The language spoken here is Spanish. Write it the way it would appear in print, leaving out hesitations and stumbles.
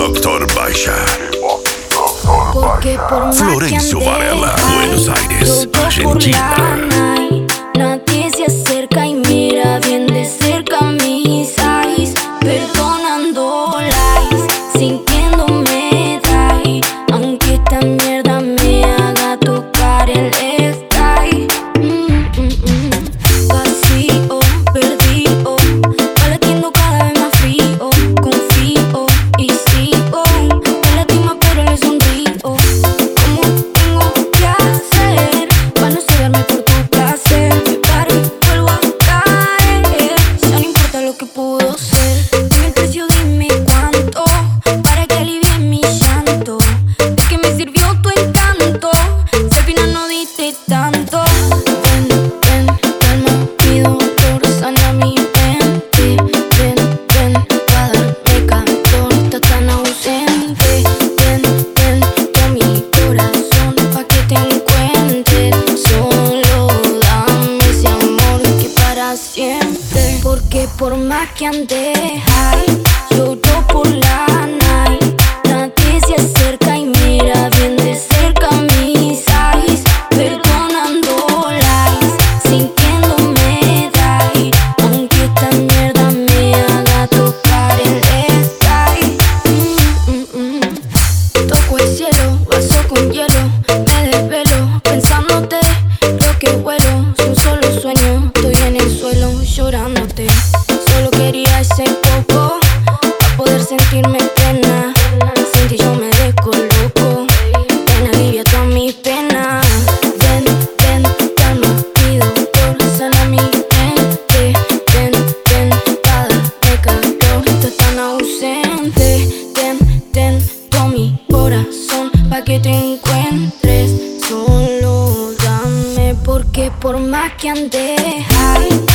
Dr. Bashar. Porque por más Florencio que ande Varela, Buenos Aires, todo por la Argentina. night, nadie se acerca y mira bien de cerca mis eyes, perdonando lies, sintiéndome die, aunque esta mierda me haga tocar el sky. Vacío, perdido, va latiendo cada vez más frío, confío y sigo, me lastima pero le sonrío. ¿Cómo tengo que hacer para no cegarme por tu placer? Me paro y vuelvo a caer, ya no importa lo que pudo ser. Dime el precio, dime cuánto, para que alivie mi llanto. ¿De qué me sirvió tu encanto si al final no diste tanto? Ven, ven, calma, mi doctor, sana mi mente. Ven, ven, pa' darme calor, estás tan ausente. Ven, ven, a mi corazón, pa' que te encuentres. Solo dame ese amor que para siempre. Porque por más que ande high, lloro por la night, nadie se acerca y mira bien de cerca mis eyes, perdonando lies, sintiéndome die, aunque esta mierda me haga tocar el sky. Toco el cielo, vaso con hielo, me desvelo pensándote, creo que vuelo, es un solo sueño, estoy en el suelo llorándote. Solo quería ese poco, pa' poder sentirme plena, sin ti yo me descoloco, ven alivia toda mi pena. Ven, ven, calma, mi doctor, sana mi mente. Ven, ven, pa' darme calor, estás tan ausente. Ten todo mi corazón, pa' que te encuentres. Solo dame, porque por más que ande high,